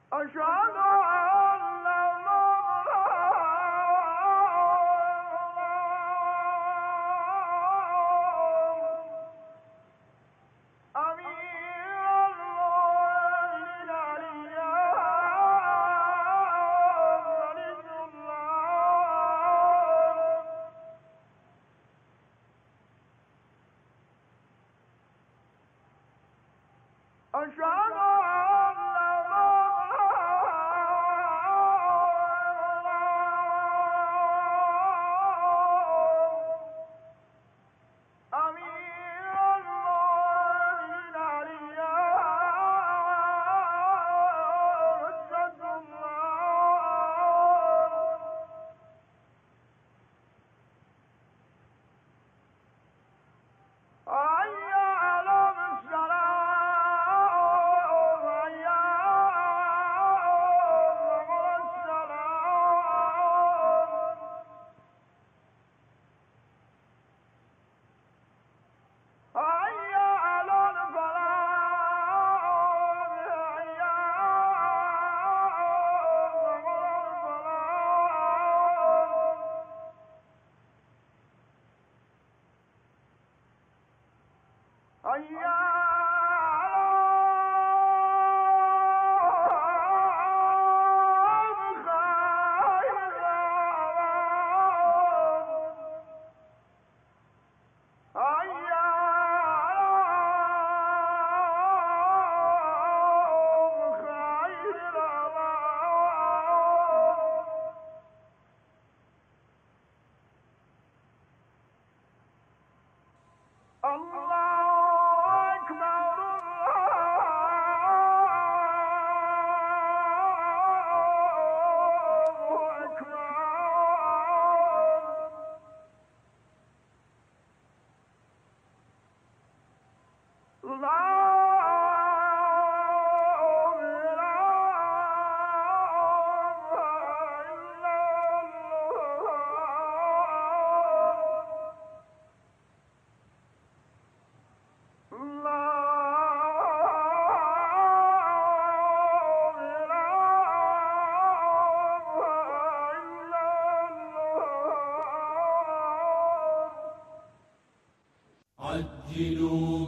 عجلوا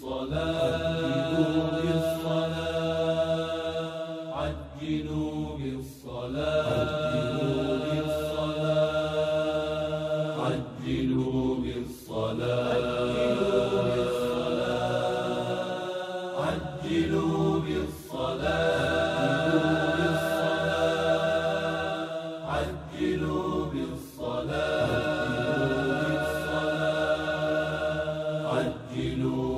بالصلاة عجلوا بالصلاة عجلوا بالصلاة عجلوا بالصلاة عجلوا بالصلاة عجلوا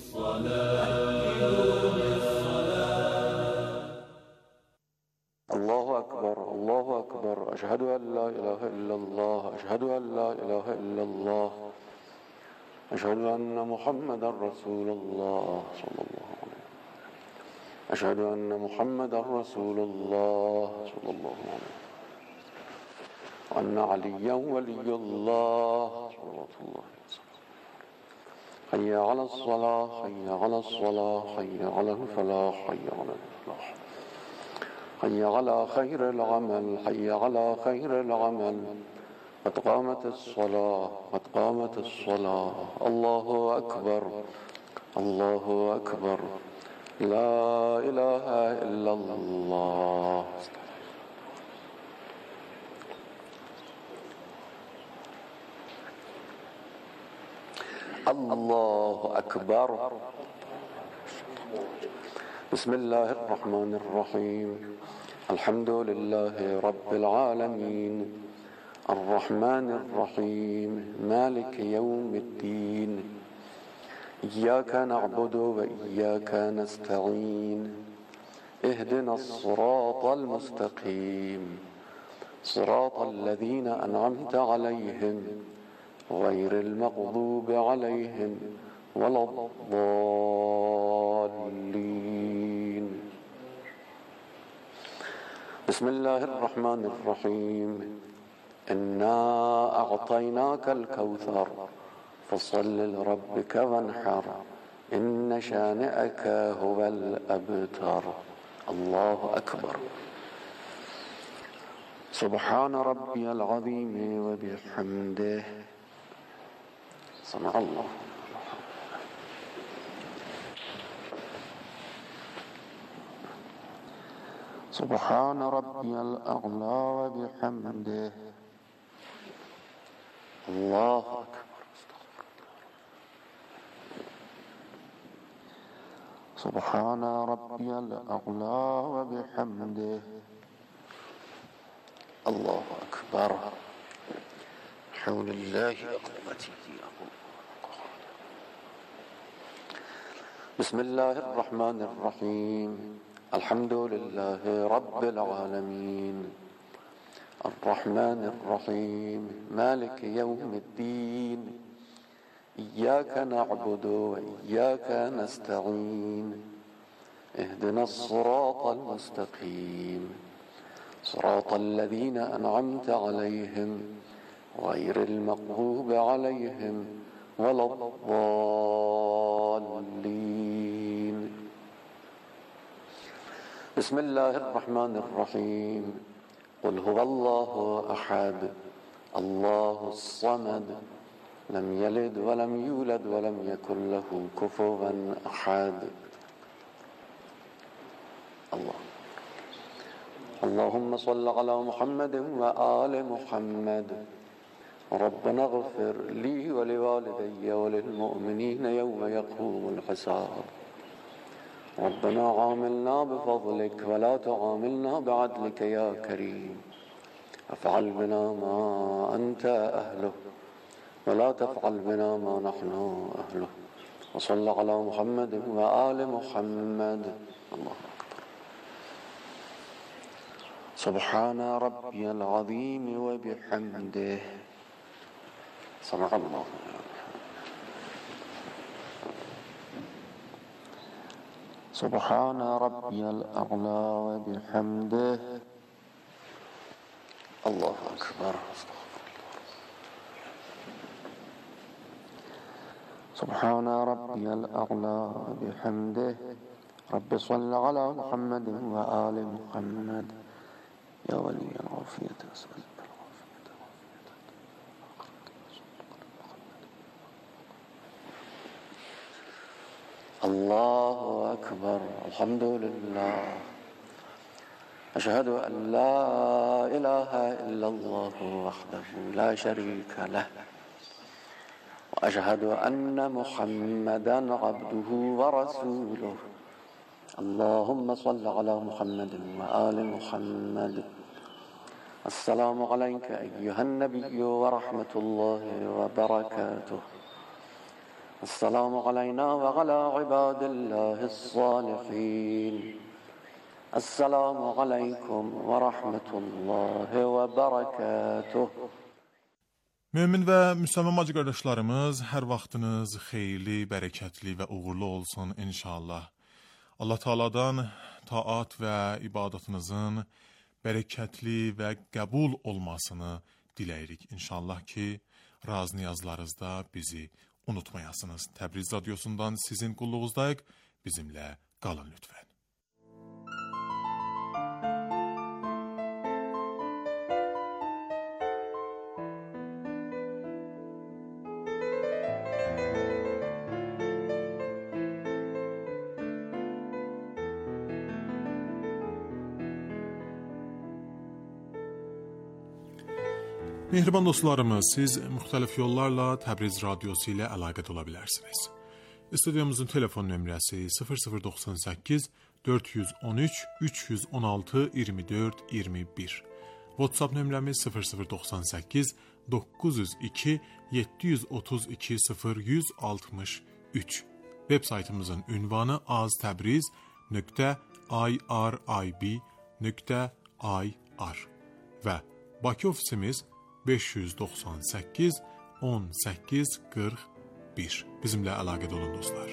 بالصلاة. الله أكبر الله أكبر، أشهد أن لا إله إلا الله، أشهد أن لا إله إلا الله، أشهد أن محمدا رسول الله صلى الله عليه وسلم، أشهد أن محمدا رسول الله صلى الله عليه وسلم، وأن عليا ولي الله صلى الله عليه وسلم. حي على الصلاة حي على الصلاة حي على الفلاح حي على الفلاح، حي على خير العمل حي على خير العمل، قد قامت الصلاة قد قامت الصلاة. الله أكبر الله أكبر، لا إله إلا الله. الله أكبر. بسم الله الرحمن الرحيم، الحمد لله رب العالمين، الرحمن الرحيم، مالك يوم الدين، إياك نعبد وإياك نستعين، اهدنا الصراط المستقيم، صراط الذين أنعمت عليهم غير المغضوب عليهم ولا الضالين. بسم الله الرحمن الرحيم، إنا أعطيناك الكوثر فصل لربك وانحر إن شانئك هو الأبتر. الله أكبر. سبحان ربي العظيم وبحمده. سمع الله. سبحان ربي الأعلى وبحمده. الله أكبر. سبحان ربي الأعلى وبحمده. الله أكبر. حول الله وقوته. بسم الله الرحمن الرحيم. الحمد لله رب العالمين الرحمن الرحيم مالك يوم الدين إياك نعبد وإياك نستعين اهدنا الصراط المستقيم صراط الذين أنعمت عليهم غير المغضوب عليهم ولا الضالين. بسم الله الرحمن الرحيم. قل هو الله أحد الله الصمد لم يلد ولم يولد ولم يكن له كفوا أحد. اللهم صل على محمد وآل محمد. ربنا اغفر لي ولوالدي وللمؤمنين يوم يقوم الحساب. ربنا عاملنا بفضلك ولا تعاملنا بعدلك يا كريم. افعل بنا ما أنت أهله ولا تفعل بنا ما نحن أهله. وصل على محمد وآل محمد. الله أكبر. سبحان ربي العظيم وبحمده. سمع الله. سبحان ربي الأعلى وبحمده. الله أكبر. سبحان ربي الأعلى وبحمده. رب صل على محمد وآل محمد. يا ولي العافية أسأل الله أكبر. الحمد لله. أشهد أن لا إله إلا الله وحده لا شريك له وأشهد أن محمدا عبده ورسوله. اللهم صل على محمد وآل محمد. السلام عليك أيها النبي ورحمة الله وبركاته. السلام علينا وعلى عباد الله الصالحين. السلام عليكم ورحمة الله وبركاته. Mömin və müsəlman bacı qardaşlarımız, hər vaxtınız xeyirli, bərəkətli və uğurlu olsun inşallah. Allah Taala'dan taat və ibadətinizin bərəkətli və qəbul olmasını diləyirik inşallah ki, raz niyazlarınızda bizi unutmayasınız. Təbriz Radyosu'ndan sizin qulluğuzdayıq. Bizimlə qalın lütfen. Mehriban dostlarımız, siz müxtəlif yollarla Təbriz Radyosu ilə əlaqədə ola bilərsiniz. Stüdyomuzun telefon nömrəsi 0098 413 316 24 21. WhatsApp nömrəmiz 0098 902 732 0163. Web saytımızın ünvanı aztabriz.irib.ir və Bakı ofisimiz 598 18 41. Bizimlə əlaqədə olun dostlar.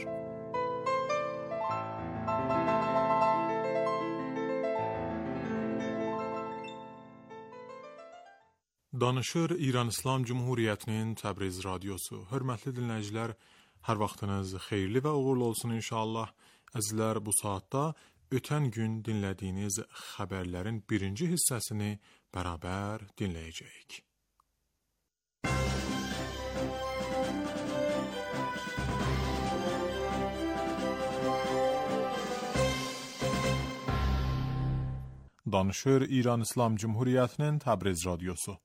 Danışır İran İslam Cumhuriyyətinin Təbriz Radyosu. Hörmətli dinləyicilər, hər vaxtınız xeyirli və uğurlu olsun inşallah. Əzizlər, bu saatda ötən gün dinlədiyiniz xəbərlərin birinci hissəsini bərabər dinləyəcəyik. Danışır İran İslam Cumhuriyyətinin Təbriz Radyosu.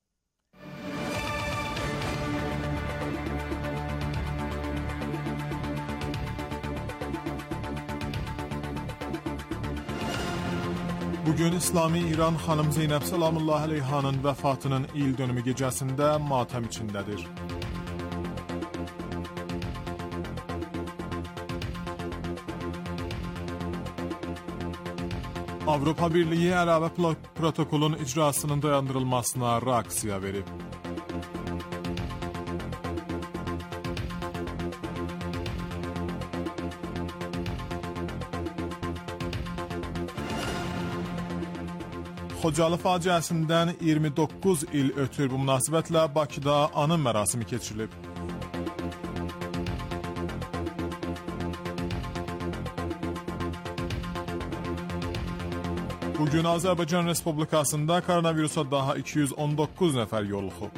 Bugün İslami İran xanım Zeynəb Salamullah Aleyhanın vəfatının il dönümü gecəsində matəm içindədir. Avropa Birliyi əlavə protokolun icrasının dayandırılmasına reaksiya verib. Xocalı faciəsindən 29 il ötür bu münasibətlə Bakıda anım mərasimi keçirilib. Bugün Azərbaycan Respublikasında koronavirusa daha 219 nəfər yoluxub.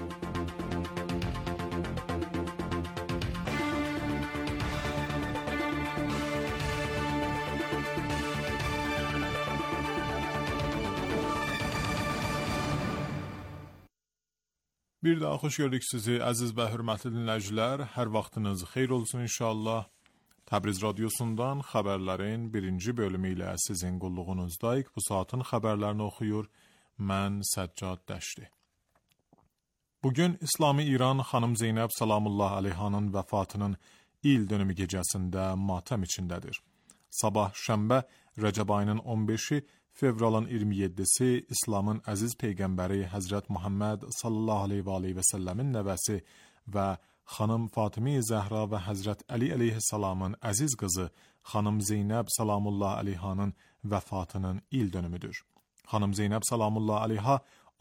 Bir daha xoş gördük sizi, əziz və hörmətli dinləyicilər. Hər vaxtınız xeyir olsun inşallah. Təbriz Radyosundan xəbərlərin birinci bölümü ilə sizin qulluğunuzdayıq. Bu saatın xəbərlərini oxuyur mən Səccad Dəşti. Bugün İslami İran xanım Zeynəb Salamullah Aleyhanın vəfatının il dönümü gecəsində matəm içindədir. Sabah şənbə Rəcəb ayının 15-i, fevralın 27-si İslamın əziz peyğəmbəri Həzrət Muhammed sallallahu aleyhi və səlləmin nəvəsi və xanım Fatimi Zəhra və Həzrət Əli əleyhissalamın əziz qızı xanım Zeynəb Salamullah Aleyhanın vəfatının il dönümüdür. Xanım Zeynəb Salamullah Aleyha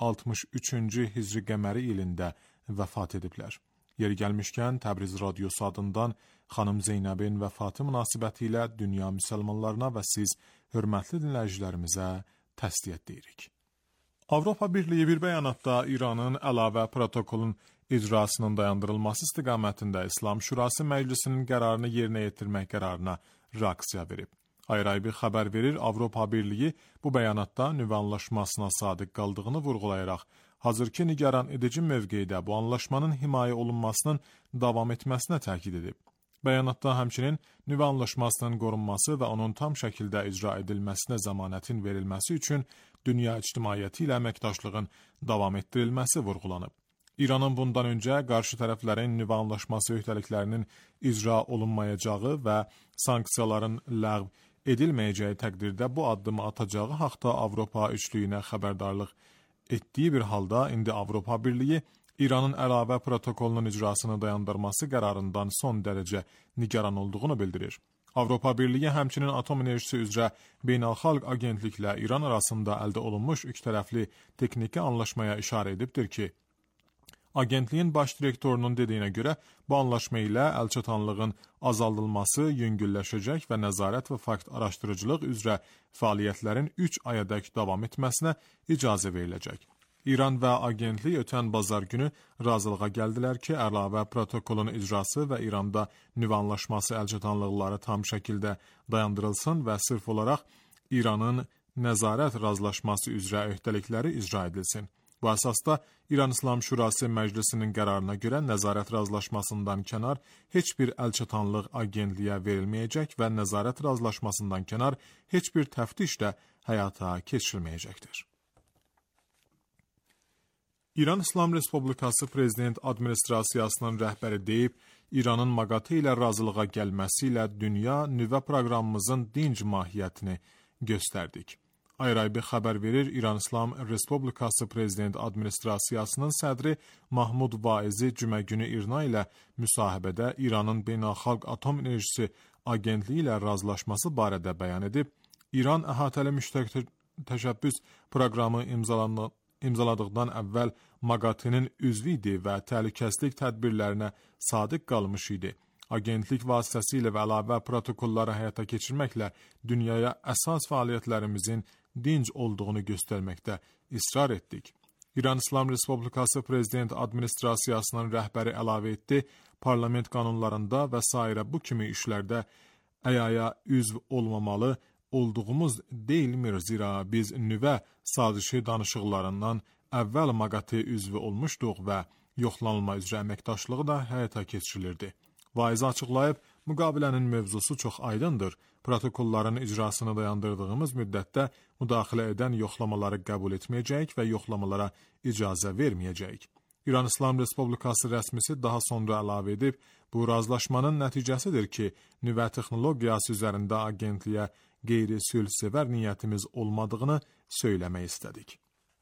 63-cü Hicri qəməri ilində vəfat ediblər. Yeri gəlmişkən Təbriz Radyosu adından xanım Zeynəbin vəfatı münasibəti ilə dünya müsəlmanlarına və siz hörmətli dinləyicilərimizə təsdiq deyirik. Avropa Birliyi bir bəyanatda İranın əlavə protokolun icrasının dayandırılması istiqamətində İslam Şurası Məclisinin qərarını yerinə yetirmək qərarına reaksiya verib. Ayrı-ayrı xəbər verir, Avropa Birliyi bu bəyanatda nüvə anlaşmasına sadiq qaldığını vurğulayaraq, hazırki nigaran edici mövqedə bu anlaşmanın himayə olunmasının davam etməsinə təkid edib. Bəyanatda həmçinin nüvə anlaşmasının qorunması və onun tam şəkildə icra edilməsinə zəmanətin verilməsi üçün dünya ictimaiyyəti ilə əməkdaşlığın davam etdirilməsi vurğulanıb. İranın bundan öncə qarşı tərəflərin nüvə anlaşması öhdəliklərinin icra olunmayacağı və sanksiyaların ləğv edilməyəcəyi təqdirdə bu addımı atacağı haqda Avropa üçlüyünə xəbərdarlıq etdiyi bir halda indi Avropa Birliyi İranın əlavə protokolunun icrasını dayandırması qərarından son dərəcə nigaran olduğunu bildirir. Avropa Birliyi həmçinin atom enerjisi üzrə beynəlxalq agentliklə İran arasında əldə olunmuş ikitərəfli texniki anlaşmaya işarə edibdir ki, agentliyin baş direktorunun dediyinə görə bu anlaşma ilə əlçatanlığın azaldılması yüngülləşəcək və nəzarət və fakt araşdırıcılıq üzrə fəaliyyətlərin 3 ayadək davam etməsinə icazə veriləcək. İran və agentlik ötən bazar günü razılığa gəldilər ki, əlavə protokolun icrası və İranda nüvə anlaşması əlçatanlıqları tam şəkildə dayandırılsın və sırf olaraq İranın nəzarət razılaşması üzrə öhdəlikləri icra edilsin. Bu əsasda İran İslam Şurası Məclisinin qərarına görə nəzarət razılaşmasından kənar heç bir əlçatanlıq agentliyə verilməyəcək və nəzarət razılaşmasından kənar heç bir təftiş də həyata keçirilməyəcəkdir. İran İslam Respublikası Prezident Administrasiyasının rəhbəri deyib, İranın maqatı ilə razılığa gəlməsi ilə dünya nüvə proqramımızın dinc mahiyyətini göstərdik. Ayrı-ayrı xəbər verir, İran İslam Respublikası Prezident Administrasiyasının sədri Mahmud Vaizi cümə günü İRNA ilə müsahibədə İranın Beynəlxalq Atom Enerjisi Agentliyi ilə razılaşması barədə bəyan edib, İran əhatəli müştərək təşəbbüs proqramı imzaladıqdan əvvəl MAGATE-nin üzvü idi və təhlükəsizlik tədbirlərinə sadiq qalmış idi. agentlik vasitəsilə və əlavə protokolları həyata keçirməklə dünyaya əsas fəaliyyətlərimizin dinc olduğunu göstərməkdə israr etdik. İran İslam Respublikası Prezident Administrasiyasının rəhbəri əlavə etdi, parlament qanunlarında və s. bu kimi işlərdə əyaya üzv olmamalı olduğumuz deyilmir, zira biz nüvə sazişi danışıqlarından əvvəl MAQATE üzvü olmuşduq və yoxlanılma üzrə əməkdaşlığı da həyata keçirilirdi. Vaiz açıqlayıb, müqavilənin mövzusu çox aydındır. Protokolların icrasını dayandırdığımız müddətdə müdaxilə edən yoxlamaları qəbul etməyəcəyik və yoxlamalara icazə verməyəcəyik. İran İslam Respublikası rəsmisi daha sonra əlavə edib, bu razılaşmanın nəticəsidir ki, nüvə texnologiyası üzərində agentliyə qeyri-sülhsevər niyyətimiz olmadığını söyləmək istədik.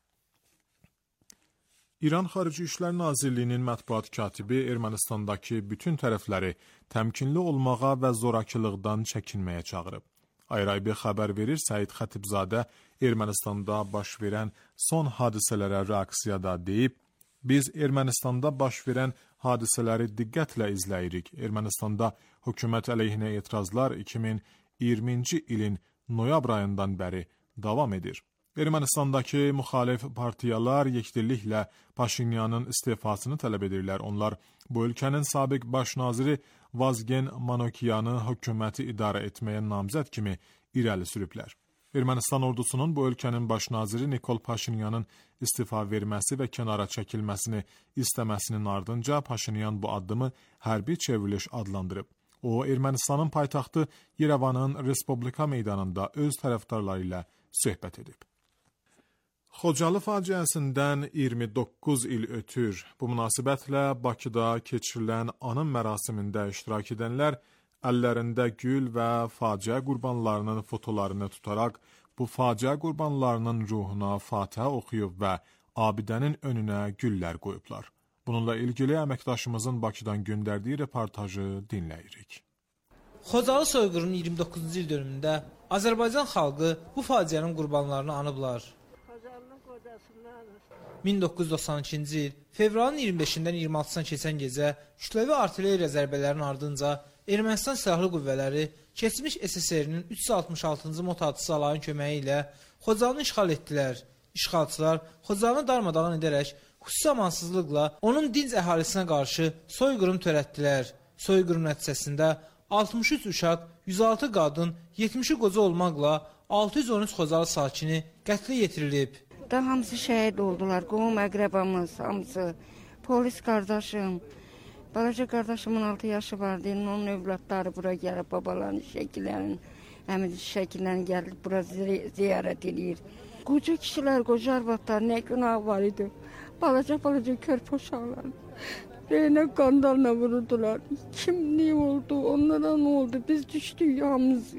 İran Xarici İşlər Nazirliyinin mətbuat katibi Ermənistandakı bütün tərəfləri təmkinli olmağa və zorakılıqdan çəkinməyə çağırıb. Ayrı-ayrı xəbər verir Səid Xətibzadə Ermənistanda baş verən son hadisələrə reaksiyada deyib, biz Ermənistanda baş verən hadisələri diqqətlə izləyirik. Ermənistanda hökumət əleyhinə etirazlar 2020-ci ilin noyabr ayından bəri davam edir. Ermənistandakı müxalif partiyalar yekdilliklə Paşinyanın istifasını tələb edirlər. Onlar bu ölkənin sabiq baş naziri Vazgen Manokyanı hökuməti idarə etməyə namzəd kimi irəli sürüblər. Ermənistan ordusunun bu ölkənin baş naziri Nikol Paşinyanın istifa verməsi və kənara çəkilməsini istəməsinin ardınca Paşinyan bu addımı hərbi çevriliş adlandırıb. O, Ermənistanın paytaxtı Yerevanın Respublika meydanında öz tərəfdarları ilə söhbət edib. Xocalı faciəsindən 29 il ötür. Bu münasibətlə Bakıda keçirilən anım mərasimində iştirak edənlər əllərində gül və faciə qurbanlarının fotolarını tutaraq bu faciə qurbanlarının ruhuna fatihə oxuyub və abidənin önünə güllər qoyublar. Bununla ilgili əməkdaşımızın Bakıdan göndərdiyi reportajı dinləyirik. Xocalı soyqırının 29-cu il dönümündə Azərbaycan xalqı bu faciənin qurbanlarını anıblar. 1992-ci il fevralın 25-dən 26-sına keçən gecə kütləvi artilleriya zərbələrinin ardınca Ermənistan silahlı qüvvələri keçmiş SSR-nin 366-cı motatısı alayın köməyi ilə Xocalını işğal etdilər. İşğalçılar Xocalını darmadağın edərək xüsusi amansızlıqla onun dinc əhalisinə qarşı soyqırım törətdilər. Soyqırım nəticəsində 63 uşaq, 106 qadın, 70-i qoca olmaqla 613 Xocalı sakini qətlə yetirilib. Da hamısı şəhid oldular, qohum əqrəbamız, hamısı, polis qardaşım, balaca qardaşımın 6 yaşı vardı, onun övladları bura gəlib, babaların həmin şəkillərini gəlib, bura ziyarət edir. Qoca kişilər, qoca arvadlar, nə günah var idi, balaca körpə uşaqlar, reynə qandalına vururdular, kimlik oldu, onlara nə oldu, biz düşdük, hamımız,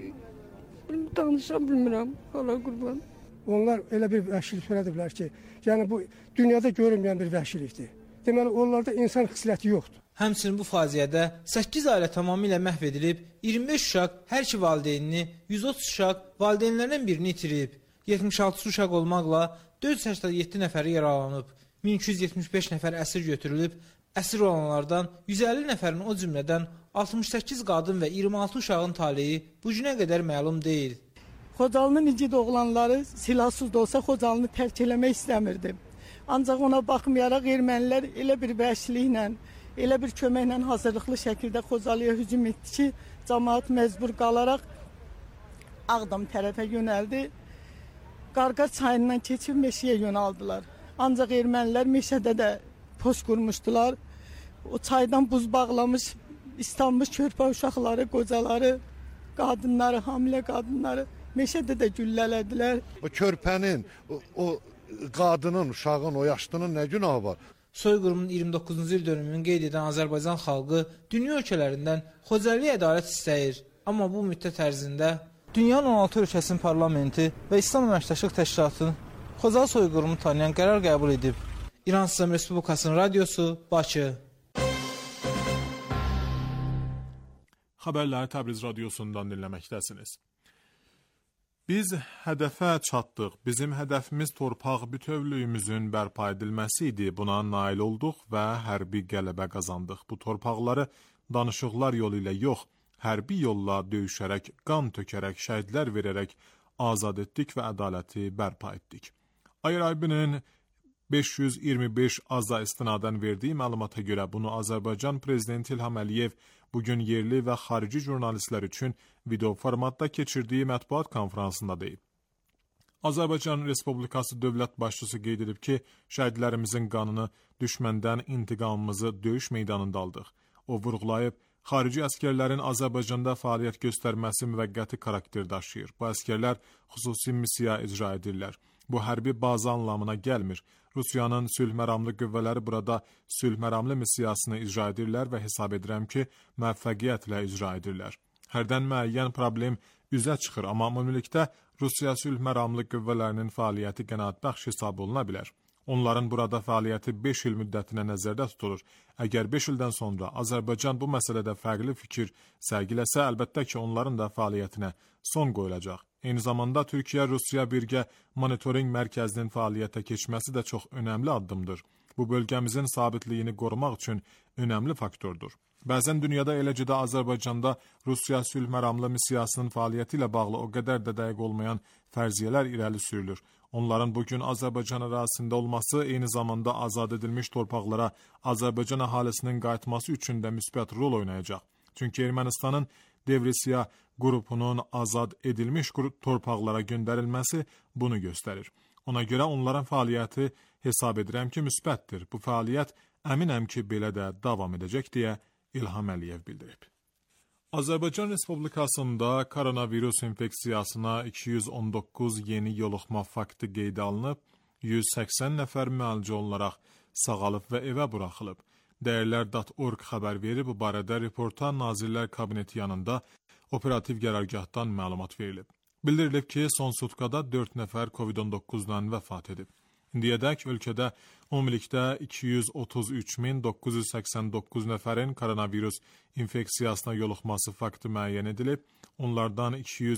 danışa bilmirəm, hala qurban. Onlar elə bir vəhşilik törədiblər ki, yəni bu dünyada görünməyən bir vəhşilikdir. Deməli, onlarda insan xisləti yoxdur. Həmçinin bu faciədə 8 ailə tamamilə məhv edilib, 25 uşaq hər iki valideynini, 130 uşaq valideynlərdən birini itirib, 76 uşaq olmaqla 487 nəfəri yaralanıb, 1275 nəfər əsir götürülüb, əsir olanlardan 150 nəfərin o cümlədən 68 qadın və 26 uşağın taleyi bu günə qədər məlum deyil. Xocalının igid oğlanları silahsız da olsa Xocalını tərk eləmək istəmirdi. Ancaq ona baxmayaraq ermənilər elə bir vəhşiliklə, elə bir köməklə hazırlıqlı şəkildə Xocalıya hücum etdi ki, cəmaət məcbur qalaraq Ağdam tərəfə yönəldi. Qarqar çayından keçib meşəyə yönəldılar. Ancaq ermənilər meşədə də post qurmuşdular. O çaydan buz bağlamış, islanmış körpə uşaqları, qocaları, qadınları, hamilə qadınları meşədə də güllələdilər. O körpənin, o qadının, uşağın, o yaşlının nə günahı var? Soyqırımın 29-cu il dönümünü qeyd edən Azərbaycan xalqı dünya ölkələrindən Xocalıya ədalət istəyir. Amma bu müddət ərzində dünyanın 16 ölkəsinin parlamenti və İslam Əməkdaşlıq Təşkilatının Xocalı soyqırımını tanıyan qərar qəbul edib. İran İslam Respublikasının radiosu, Bakı. Xəbərləri Təbriz radiosundan dinləməkdəsiniz. Biz hədəfə çatdıq. Bizim hədəfimiz torpaq bütövlüyümüzün bərpa edilməsi idi. Buna nail olduq və hərbi qələbə qazandıq. Bu torpaqları danışıqlar yolu ilə yox, hərbi yolla döyüşərək, qan tökərək, şəhidlər verərək azad etdik və ədaləti bərpa etdik. Ayrabinin 525 aza istinadən verdiyi məlumata görə bunu Azərbaycan Prezidenti İlham Əliyev bugün yerli və xarici jurnalistlər üçün video formatda keçirdiyi mətbuat konferansında deyib. Azərbaycan Respublikası dövlət başçısı qeyd edib ki, şəhidlərimizin qanını düşməndən intiqamımızı döyüş meydanında aldıq. O vurğulayıb, xarici əskərlərin Azərbaycanda fəaliyyət göstərməsi müvəqqəti xarakter daşıyır. Bu əskərlər xüsusi missiya icra edirlər. Bu hərbi bazı anlamına gəlmir. Rusiyanın sülh məramlı qüvvələri burada sülh məramlı missiyasını icra edirlər və hesab edirəm ki, müvəffəqiyyətlə icra edirlər. Hərdən müəyyən problem üzə çıxır, amma ümumilikdə Rusiya sülh məramlı qüvvələrinin fəaliyyəti qənaətbəxş hesab oluna bilər. Onların burada fəaliyyəti 5 il müddətinə nəzərdə tutulur. Əgər 5 ildən sonra Azərbaycan bu məsələdə fərqli fikir sərgiləsə, əlbəttə ki, onların da fəaliyyətinə son qoyulacaq. Eyni zamanda Türkiyə-Rusiya birgə monitoring mərkəzinin fəaliyyətə keçməsi də çox önəmli addımdır. Bu bölgəmizin sabitliyini qorumaq üçün önəmli faktordur. Bəzən dünyada eləcə də Azərbaycanda Rusiya sülh məramlı missiyasının fəaliyyəti ilə bağlı o qədər də dəqiq olmayan fərziyyələr irəli sürülür. Onların bugün Azərbaycan ərazisində olması eyni zamanda azad edilmiş torpaqlara Azərbaycan əhalisinin qayıtması üçün də müsbət rol oynayacaq. Çünki Ermənistanın Devrisiya qrupunun azad edilmiş torpaqlara göndərilməsi bunu göstərir. Ona görə onların fəaliyyəti hesab edirəm ki, müsbətdir. Bu fəaliyyət əminəm ki, belə də davam edəcək deyə İlham Əliyev bildirib. Azərbaycan Respublikasında koronavirus infeksiyasına 219 yeni yoluxma faktı qeydə alınıb, 180 nəfər müalicə olunaraq sağalıb və evə buraxılıb. Dəyərlər.org xəbər verib, bu barədə reporta Nazirlər Kabineti yanında operativ qərargahdan məlumat verilib. Bildirilib ki, son sutkada 4 nəfər COVID-19-dan vəfat edib. İndiyədək ölkədə ümumilikdə 233.989 nəfərin koronavirus infeksiyasına yoluxması faktı müəyyən edilib, onlardan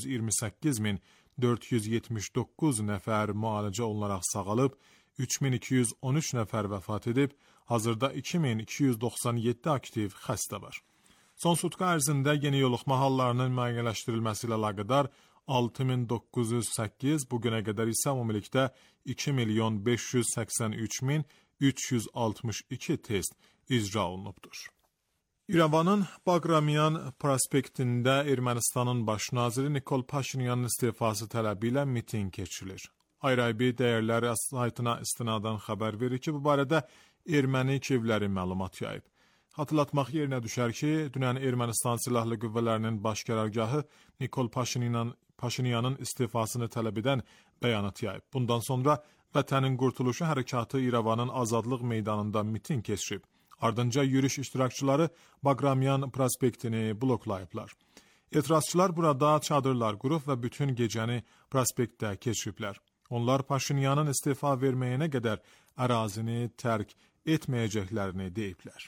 228.479 nəfər müalicə olunaraq sağalıb, 3213 nəfər vəfat edib, hazırda 2297 aktiv xəstə var. Son sutka ərzində yeni yoluxma hallarının müəyyənləşdirilməsi ilə əlaqədar 6908, bugünə qədər isə ümumilikdə 2.583.362 test icra olunubdur. İrəvanın Bagramiyan prospektində Ermənistanın baş naziri Nikol Paşinyanın istifası tələbi ilə miting keçirilir. Ayrı-ayrı dəyərləri saytına istinadən xəbər verir ki, bu barədə erməni kevləri məlumat yayıb. Hatırlatmaq yerinə düşər ki, dünən Ermənistan Silahlı Qüvvələrinin baş qərargahı Nikol Paşinyanın istifasını tələb edən bəyanat yayıb. Bundan sonra Vətənin Qurtuluşu Hərəkatı İrəvanın Azadlıq meydanında miting keçirib. Ardınca yürüyüş iştirakçıları Bagramiyan prospektini bloklayıblar. Etirazçılar burada çadırlar qurub və bütün gecəni prospektdə keçiriblər. Onlar Paşinyanın istifa verməyənə qədər ərazini tərk etməyəcəklərini deyiblər.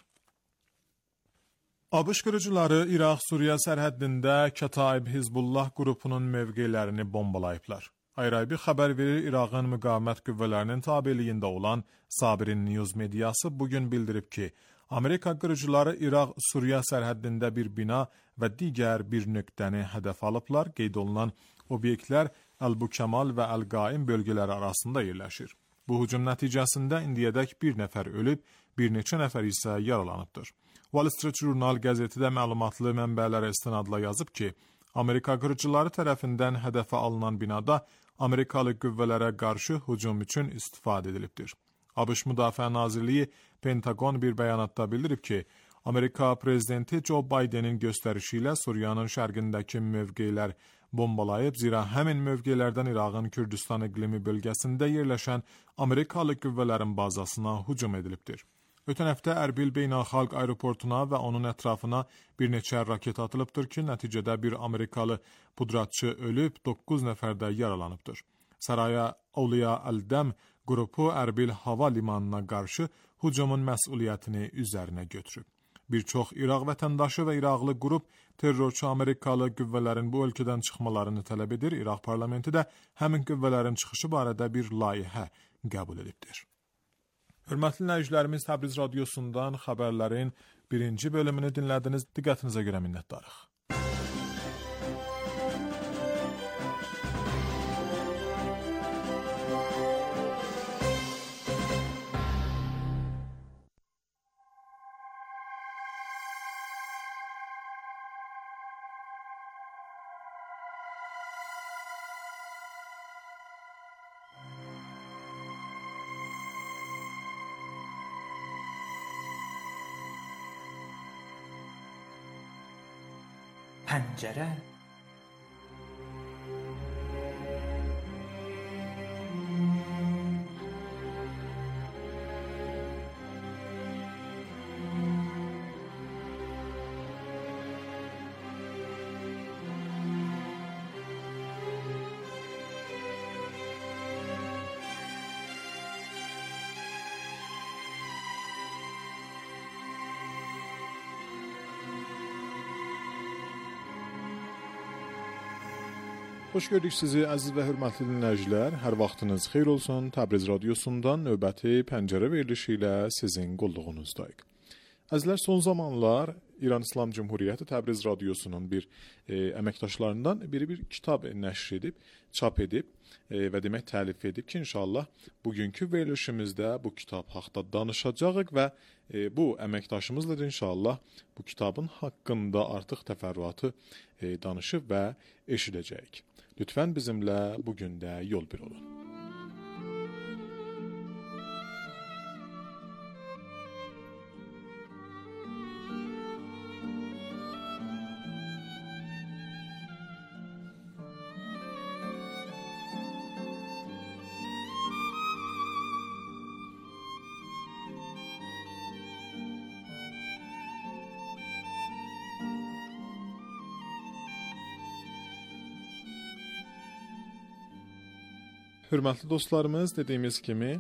ABŞ qırıcıları İraq-Suriya sərhəddində Kətaib Hizbullah qrupunun mövqelərini bombalayıblar. Ayrı-ayrı xəbər verir, İraqın müqavimət qüvvələrinin tabeliyində olan Sabirin News mediası bugün bildirib ki, Amerika qırıcıları İraq-Suriya sərhəddində bir bina və digər bir nöqtəni hədəf alıblar. Qeyd olunan obyektlər Əl-Bukəmal və Əl-Qaim bölgələri arasında yerləşir. Bu hücum nəticəsində indiyədək bir nəfər ölüb, bir neçə nəfər isə yaralanıbdır. Wall Street Journal qəzeti də məlumatlı mənbələrə istinadla yazıb ki, Amerika qırıcıları tərəfindən hədəfə alınan binada Amerikalı qüvvələrə qarşı hücum üçün istifadə edilibdir. ABŞ Müdafiə Nazirliyi Pentagon bir bəyanatda bildirib ki, Amerika prezidenti Joe Bidenin göstərişi ilə Suriyanın şərqindəki mövqelər bombalayıb, zira həmin mövqelərdən İraqın Kürdistan iqlimi bölgəsində yerləşən Amerikalı qüvvələrin bazasına hücum edilibdir. Ötən həftə Ərbil Beynəlxalq Aeroportuna və onun ətrafına bir neçə raket atılıbdır ki, nəticədə bir Amerikalı pudratçı ölüb, 9 nəfər də yaralanıbdır. Saraya Awliya Əl-Dəm qrupu Ərbil hava limanına qarşı hücumun məsuliyyətini üzərinə götürüb. Bir çox İraq vətəndaşı və İraqlı qrup terrorçu Amerikalı qüvvələrin bu ölkədən çıxmalarını tələb edir. İraq parlamenti də həmin qüvvələrin çıxışı barədə bir layihə qəbul edibdir. Hörmətli dinləyicilərimiz, Təbriz radiosundan xəbərlərin birinci bölümünü dinlədiniz. Diqqətinizə görə minnətdarıq. Pəncərə. Xoş gördük sizi əziz və hörmətli dinləyicilər. Hər vaxtınız xeyir olsun. Təbriz radiosundan növbəti pəncərə verilişi ilə sizin qulluğunuzdayıq. Əzizlər, son zamanlar İran İslam Cümhuriyyəti Təbriz radiosunun bir əməkdaşlarından biri bir kitab nəşr edib, çap edib və demək təlif edib ki, inşallah bugünkü verilişimizdə bu kitab haqqında danışacağıq və bu əməkdaşımızla inşallah bu kitabın haqqında artıq təfərrüatı danışıb və eşidəcəyik. Lütfən bizimlə bugün də yol bir olun. Hörmətli dostlarımız, dediyimiz kimi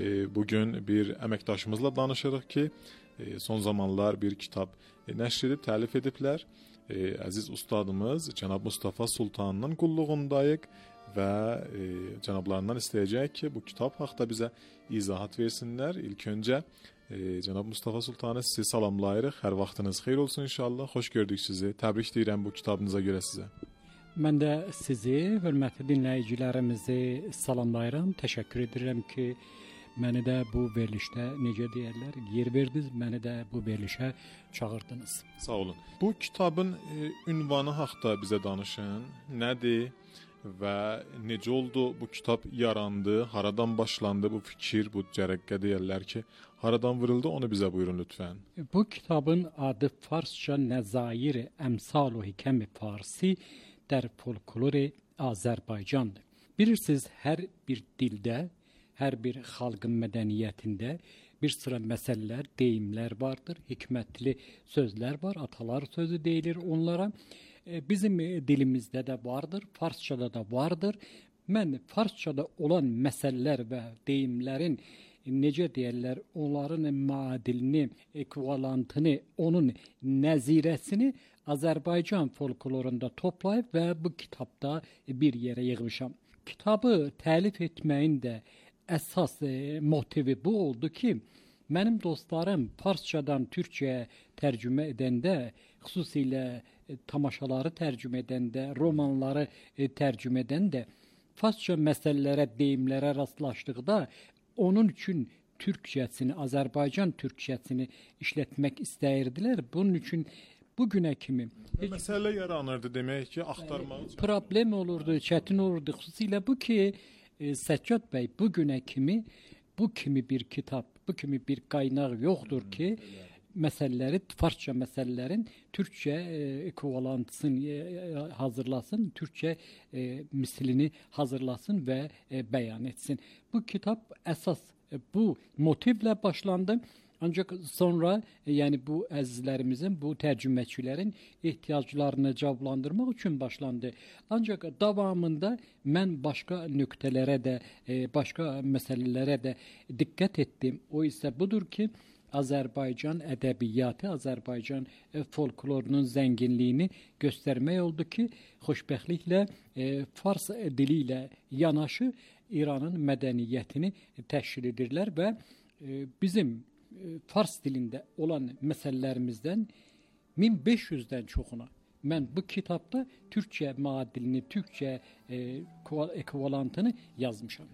bugün bir əməkdaşımızla danışırıq ki, son zamanlar bir kitab nəşr edib, təlif ediblər. Əziz ustadımız Cənab Mustafa Sultanın qulluğundayıq və cənablarından istəyəcək ki, bu kitab haqqında bizə izahat versinlər. İlk öncə Cənab Mustafa Sultanı sizi salamlayırıq. Hər vaxtınız xeyir olsun inşallah. Xoş gördük sizi. Təbrik deyirəm bu kitabınıza görə sizə. Mən də sizi, hörmətli dinləyicilərimizi salamlayıram. Təşəkkür edirəm ki, məni də bu verilişdə, necə deyərlər, yer verdiniz, məni də bu verilişə çağırdınız. Sağ olun. Bu kitabın ünvanı haqqında bizə danışın. Nədir və necə oldu bu kitab yarandı, haradan başlandı bu fikir, bu cərəqqə deyərlər ki, haradan vuruldu, onu bizə buyurun lütfən. Bu kitabın adı Farsça Nəzair-i Əmsal-u Hikəm-i Farsi der folkloru Azərbaycandır. Bilirsiniz, hər bir dildə, hər bir xalqın mədəniyyətində bir sıra məsələlər, deyimlər vardır, hikmətli sözlər var, atalar sözü deyilir onlara. Bizim dilimizdə də vardır, Farsçada da vardır. Mən Farsçada olan məsələlər və deyimlərin necə deyərlər, onların müadilini, ekvivalantını, onun nəzirəsini Azərbaycan folklorunda toplayıb və bu kitabda bir yerə yığmışam. Kitabı təlif etməyin də əsas motivi bu oldu ki, mənim dostlarım Farsçadan Türkçəyə tərcümə edəndə, xüsusilə tamaşaları tərcümə edəndə, romanları tərcümə edəndə, Farsça məsələlərə, deyimlərə rastlaşdıqda onun üçün Türkçəsini, Azərbaycan Türkçəsini işlətmək istəyirdilər. Bunun üçün bugünə kimi məsələ yaranırdı demək ki, axtarmaq problem olurdu, çətin olurdu. Xüsusilə bu ki, Səccad bəy, bugünə kimi bu kimi bir kitab, bu kimi bir qaynaq yoxdur ki, məsələləri, Farsça məsələlərin Türkçə ekvivalantını hazırlasın, Türkçə mislini hazırlasın və bəyan etsin. Bu kitab əsas bu motivlə başlandı. Ancaq sonra, yəni bu əzizlərimizin, bu tərcüməçilərin ehtiyaclarını cavablandırmaq üçün başlandı. Ancaq davamında mən başqa nöqtələrə də, başqa məsələlərə də diqqət etdim. O isə budur ki, Azərbaycan ədəbiyyatı, Azərbaycan folklorunun zənginliyini göstərmək oldu ki, xoşbəxtliklə Fars dili ilə yanaşı İranın mədəniyyətini təşkil edirlər və bizim fars dilində olan məsələlərimizdən 1500-dən çoxuna mən bu kitabda Türkçə müadilini, Türkçə ekvivalentini yazmışam.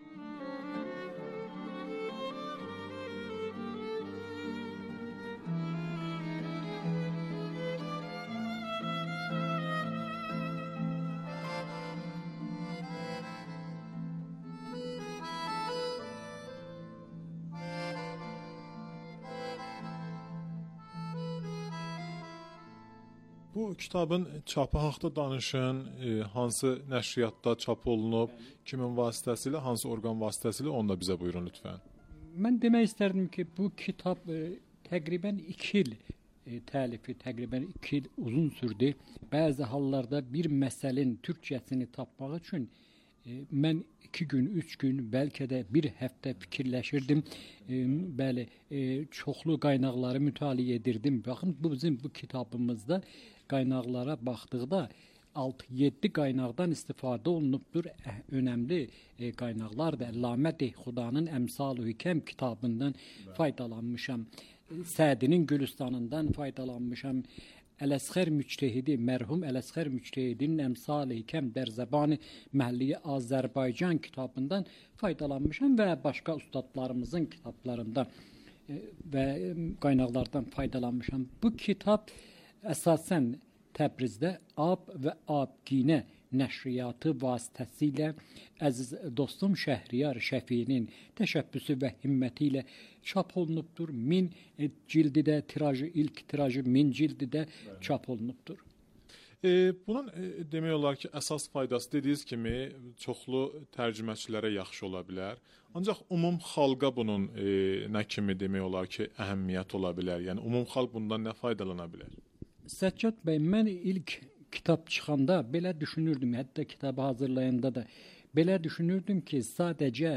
Bu kitabın çapı haqda danışın, hansı nəşriyyatda çap olunub, kimin vasitəsilə, hansı orqan vasitəsilə, onu da bizə buyurun lütfən. Mən demək istərdim ki, bu kitab təqribən 2 il təlifi, təqribən 2 il uzun sürdü. Bəzi hallarda bir məsəlin türkçəsini tapmaq üçün mən 2 gün, 3 gün, bəlkə də bir həftə fikirləşirdim. Bəli, çoxlu qaynaqları mütaliə edirdim. Baxın, bizim bu kitabımızda qaynaqlara baxdıqda 6-7 qaynaqdan istifadə olunubdur. Önəmli qaynaqlar da Əllamə Dehxudanın Əmsal-ı Hikəm kitabından faydalanmışam. Sədinin Gülüstanından faydalanmışam. Ələsxər Müctehidi, mərhum Ələsxər Müctehidin Əmsal-ı Hikəm Dərzəbani Məhəlli Azərbaycan kitabından faydalanmışam və başqa ustadlarımızın kitablarından və qaynaqlardan faydalanmışam. Bu kitab əsasən Təbrizdə Ab və Abginə nəşriyyatı vasitəsilə əziz dostum Şəhriyar Şəfiinin təşəbbüsü və himməti ilə çap olunubdur. 1000 cildidə tirajı, ilk tirajı 1000 cildidə çap olunubdur. Bunun demək olar ki, əsas faydası dediyiniz kimi çoxlu tərcüməçilərə yaxşı ola bilər. Ancaq ümum xalqa bunun nə kimi demək olar ki, əhəmiyyət ola bilər? Yəni ümum xalq bundan nə faydalana bilər? Səccad bəy, mən ilk kitab çıxanda belə düşünürdüm, hətta kitabı hazırlayanda da belə düşünürdüm ki, sadəcə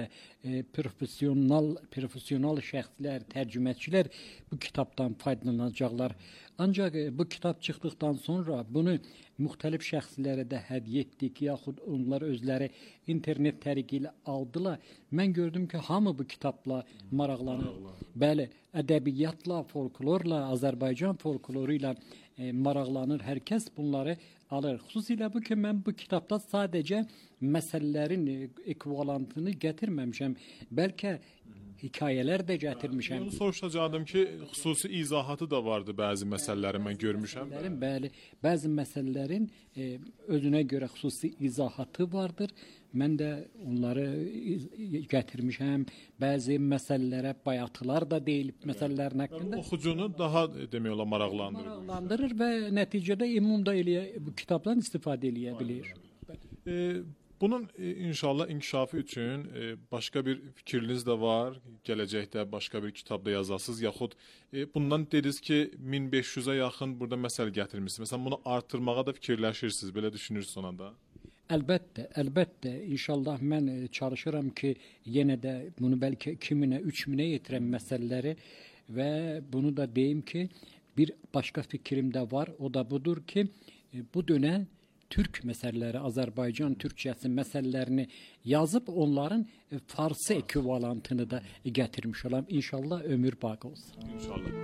professional şəxslər, tərcüməçilər bu kitabdan faydalanacaqlar. Ancaq bu kitab çıxdıqdan sonra bunu müxtəlif şəxslərə də hədiyyə etdik, yaxud onlar özləri internet təriqi ilə aldılar. Mən gördüm ki, hamı bu kitabla maraqlanır. Bəli, ədəbiyyatla, folklorla, Azərbaycan folkloru ilə maraqlanır. Hər kəs bunları alır. Xüsusilə bu ki, mən bu kitabda sadəcə məsələlərin ekvivalentini gətirməmişəm. Bəlkə hekayələr də gətirmişəm. Onu soruşacaqdım ki, xüsusi izahatı da vardı bəzi məsələləri mən görmüşəm. Bəli, bəzi məsələlərin özünə görə xüsusi izahatı vardır. Mən də onları gətirmişəm. Bəzi məsələlərə bayatılar da deyilib məsələlərin haqqında. Oxucunu daha demək olar maraqlandırır və nəticədə ümum da bu kitabdan istifadə eləyə bilir. Bunun inşallah inkişafı üçün başqa bir fikriniz də var. Gələcəkdə başqa bir kitabda yazasınız, yaxud bundan dediniz ki, 1500-ə yaxın burada məsələ gətirmişsiniz. Məsələn, bunu artırmağa da fikirləşirsiniz, belə düşünürsünüz ona da? Əlbəttə. İnşallah mən çalışıram ki, yenə də bunu bəlkə 2000-ə, 3000-ə yetirəm məsələləri və bunu da deyim ki, bir başqa fikrim də var. O da budur ki, bu dönəm Türk məsələləri, Azərbaycan türkçəsi məsələlərini yazıb onların farsı ekvivalentini də gətirmiş olam. İnşallah ömür baqi olsun. İnşallah.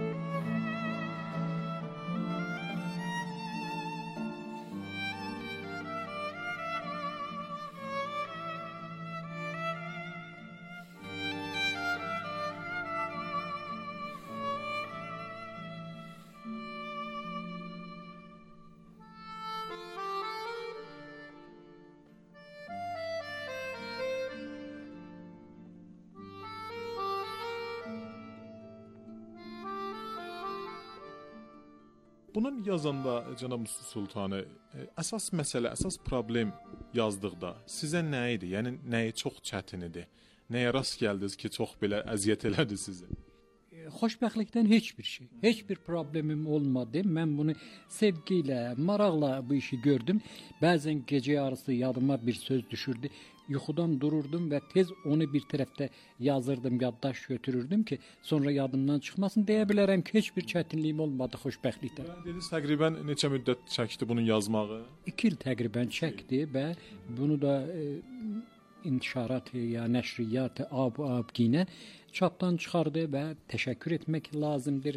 Bunun yazanda cənab Sultanı əsas məsələ, əsas problem yazdıqda sizə nə idi? Yəni nəyi çox çətin idi? Nəyə rast gəldiniz ki, çox belə əziyyət elədi sizi? Xoşbəxtlikdən heç bir problemim olmadı. Mən bunu sevgi ilə, maraqla bu işi gördüm. Bəzən gecə yarısı yadıma bir söz düşürdü. Yuxudan dururdum və tez onu bir tərəfdə yazırdım, yaddaş götürürdüm ki, sonra yadımdan çıxmasın. Deyə bilərəm ki, heç bir çətinliyim olmadı xoşbəxtlikdən. Dediniz, təqribən neçə müddət çəkdi bunun yazmağı? 2 il təqribən çəkdi və bunu da İntişarat ya Nəşriyyat Abginə çapdan çıxardı və təşəkkür etmək lazımdır.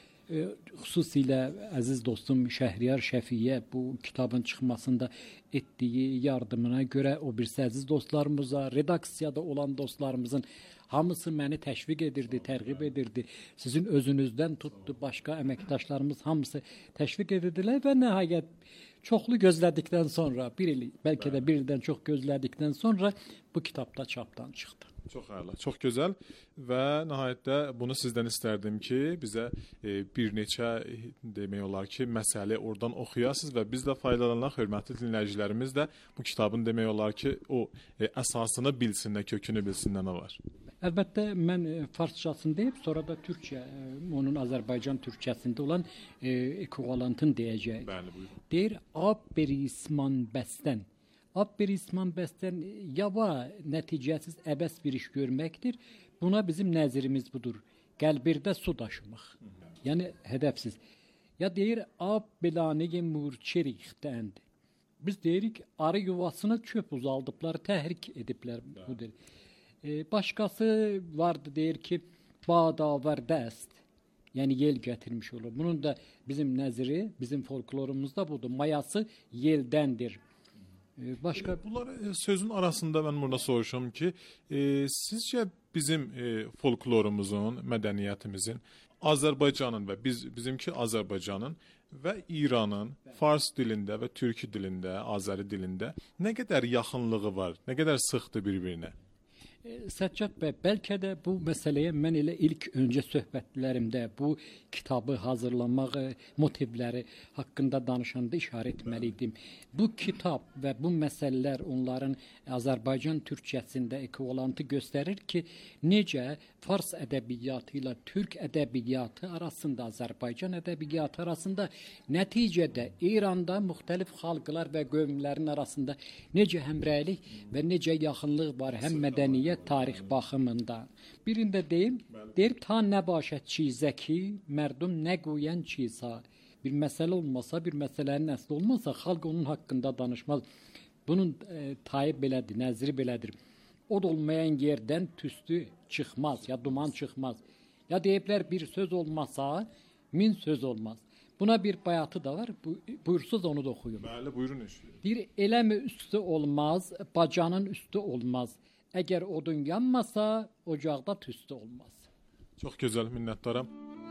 Xüsusilə əziz dostum Şəhriyar Şəfiyə bu kitabın çıxmasında etdiyi yardımına görə o birisi əziz dostlarımıza, redaksiyada olan dostlarımızın hamısı məni təşviq edirdi, tərğib edirdi. Sizin özünüzdən tutdu, başqa əməkdaşlarımız hamısı təşviq edirdilər və nəhayət çoxlu gözlədikdən sonra, bir il, bəlkə də bir ildən çox gözlədikdən sonra bu kitab da çapdan çıxdı. Çox əla, çox gözəl və nəhayətdə bunu sizdən istərdim ki, bizə bir neçə demək olar ki, məsələ oradan oxuyasınız və biz də faydalanaq, hörmətli dinləyicilərimiz də bu kitabın demək olar ki, o əsasını bilsinlər, kökünü bilsinlər nə var. Əlbəttə mən farsçasını deyib, sonra da türkçə, onun Azərbaycan türkçəsində olan ekvivalentini deyəcək. Bəli, buyurun. Deyir, Abberisman bəstən. Abberisman bəstən yava nəticəsiz əbəs bir iş görməkdir. Buna bizim nəzirimiz budur. Qəlbirdə su daşımaq. Yəni hədəfsiz. Ya deyir, Abbelanigi murçerixtənd. Biz deyirik, arı yuvasına çöp uzaldıblar, təhrik ediblər. Budur. Başqası vardı, deyir ki, badavar dəst. Yəni yel gətirmiş olur. Bunun da bizim nəziri, bizim folklorumuzda budur. Mayası yeldəndir. Başqa bunlar sözün arasında mən burada soruşum ki, sizcə bizim folklorumuzun, mədəniyyətimizin, Azərbaycanın və bizimki Azərbaycanın və İranın fars dilində və türkü dilində, Azəri dilində nə qədər yaxınlığı var, nə qədər sıxdır bir-birinə? Səccad bəy, bəlkə də bu məsələyə mən elə ilk öncə söhbətlərimdə bu kitabı hazırlamaq motivləri haqqında danışanda işarə etməliydim. Bu kitab və bu məsələlər onların Azərbaycan türkçəsində ekvivalentı göstərir ki, necə fars ədəbiyyatı ilə türk ədəbiyyatı arasında, Azərbaycan ədəbiyyatı arasında, nəticədə İranda müxtəlif xalqlar və qövmlərin arasında necə həmrəylik və necə yaxınlıq var, həm mədəniyyət tarix baxımında. Birində deyir, ta nə başət çizə ki, mərdum nə qoyən çizə. Bir məsələ olmasa, bir məsələnin əsli olmasa, xalq onun haqqında danışmaz. Bunun tayı belədir, nəziri belədir. Od olmayan yerdən tüstü çıxmaz, ya duman çıxmaz. Ya deyiblər, bir söz olmasa, min söz olmaz. Buna bir bayatı da var, buyursuz onu da oxuyun. Bəli, buyurun eşidir. Deyir, eləmi üstü olmaz, bacanın üstü olmaz. Əgər odun yanmasa, ocaqda tüstü olmaz. Çox gözəl, minnətdaram.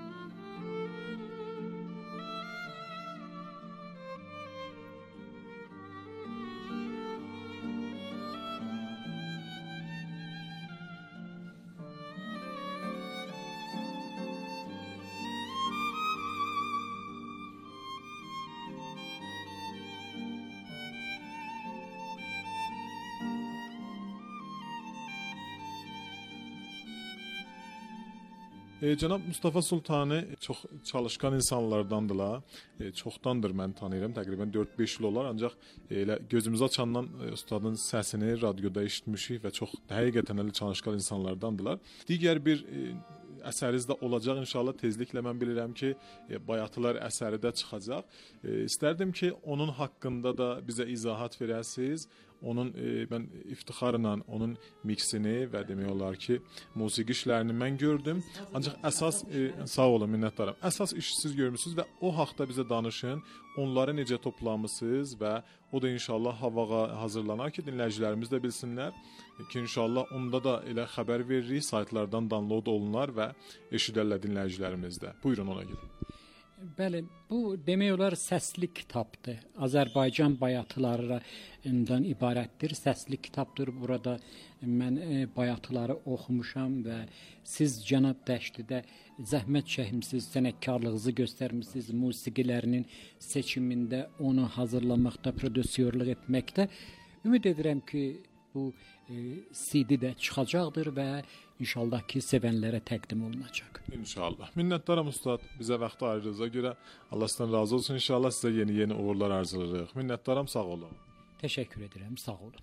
Cənab Mustafa Sultani çox çalışqan insanlardandılar. Çoxdandır mən tanıyıram, təqribən 4-5 il olar, ancaq elə gözümüz açandan ustadın səsini radioda eşitmişik və çox həqiqətən elə çalışqan insanlardandılar. Digər bir əsəriz də olacaq inşallah tezliklə, mən bilirəm ki, bayatılar əsəri də çıxacaq. İstərdim ki, onun haqqında da bizə izahat verəsiniz. Onun mən iftixarla onun miksini və demək olar ki, musiqi işlərini mən gördüm. Ancaq əsas sağ olun, minnətdaram. Əsas iş siz görmüsünüz və o haqqda bizə danışın. Onları necə toplamısınız və o da inşallah havağa hazırlanar ki, dinləyicilərimiz də bilsinlər ki, inşallah onda da elə xəbər veririk, saytlardan download olunar və eşidərlər dinləyicilərimiz də. Buyurun ona görə. Bəli, bu demək olar səsli kitabdır. Azərbaycan bayatılarından ibarətdir. Səsli kitabdır. Burada mən bayatıları oxumuşam və siz cənab Dəştidə zəhmət çəkmisiniz, sənətkarlığınızı göstərmisiniz, musiqilərinin seçimində, onu hazırlamaqda, prodüserlik etməkdə. Ümid edirəm ki, bu CD də çıxacaqdır və inşallah ki, sevənlərə təqdim olunacaq. İnşallah. Minnətdaram ustad, bizə vaxt ayırdığınıza görə. Allah sizdən razı olsun. İnşallah sizə yeni uğurlar arzulayırıq. Minnətdaram, sağ olun. Təşəkkür edirəm, sağ olun.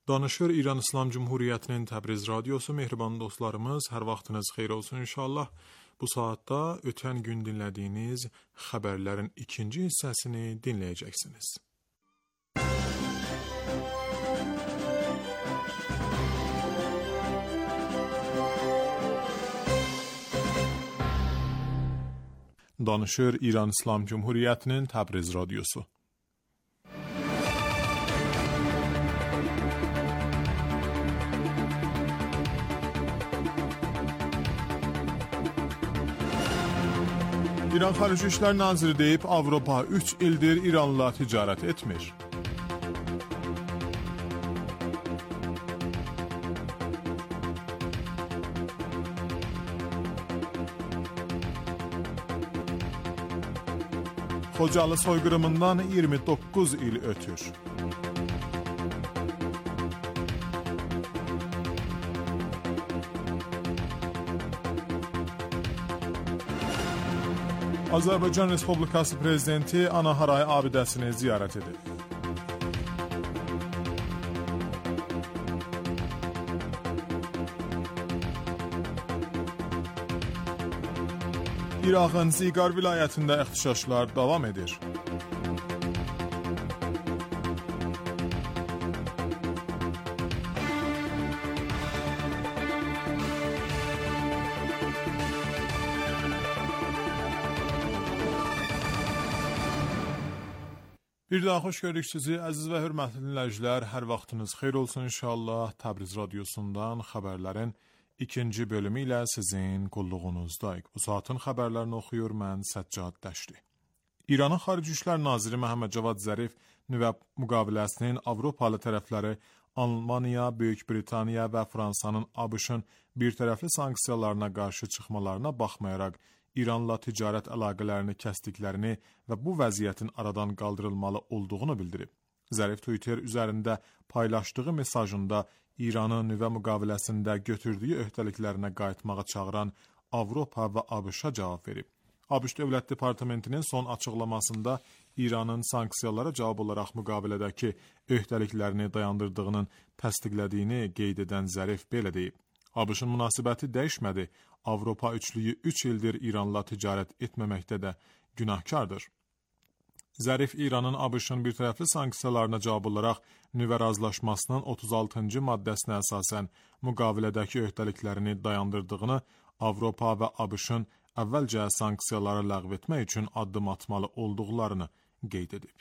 Danışır İran İslam Cumhuriyyətinin Təbriz Radiosu. Mehriban dostlarımız, hər vaxtınız xeyir olsun inşallah. Bu saatda ötən gün dinlədiyiniz xəbərlərin ikinci hissəsini dinləyəcəksiniz. Danışır İran İslam Cumhuriyyətinin Təbriz Radiosu. İran Xarici İşlər Naziri deyib, Avropa 3 ildir İranla ticarət etmir. Xocalı soyqırımından 29 il ötür. Azərbaycan Respublikası Prezidenti Anaharay abidəsini ziyarət edib. İraqın Ziqar vilayətində ixtişaşlar davam edir. Bir daha xoş gördük sizi, əziz və hörmətli dinləyicilər. Hər vaxtınız xeyir olsun inşallah. Təbriz Radiosundan xəbərlərin ikinci bölümü ilə sizin qulluğunuzdayıq. Bu saatın xəbərlərini oxuyur mən Səccad Dəşti. İranın Xarici İşlər Naziri Məhəmməd Cavad Zərif nüvə müqaviləsinin Avropalı tərəfləri Almaniya, Böyük Britaniya və Fransanın ABŞ-ın bir tərəfli sanksiyalarına qarşı çıxmalarına baxmayaraq İranla ticarət əlaqələrini kəsdiklərini və bu vəziyyətin aradan qaldırılmalı olduğunu bildirib. Zərif Twitter üzərində paylaşdığı mesajında İranın nüvə müqaviləsində götürdüyü öhdəliklərinə qayıtmağa çağıran Avropa və ABŞ-a cavab verib. ABŞ Dövlət Departamentinin son açıqlamasında İranın sanksiyalara cavab olaraq müqavilədəki öhdəliklərini dayandırdığının təsdiqlədiyini qeyd edən Zərif belə deyib. ABŞ-ın münasibəti dəyişmədi. Avropa üçlüyü 3 ildir İranla ticarət etməməkdə də günahkardır. Zərif İranın ABŞ-ın bir tərəfli sanksiyalarına cavab olaraq nüvə razılaşmasının 36-cı maddəsinə əsasən müqavilədəki öhdəliklərini dayandırdığını, Avropa və ABŞ-ın əvvəlcə sanksiyaları ləğv etmək üçün addım atmalı olduqlarını qeyd edib.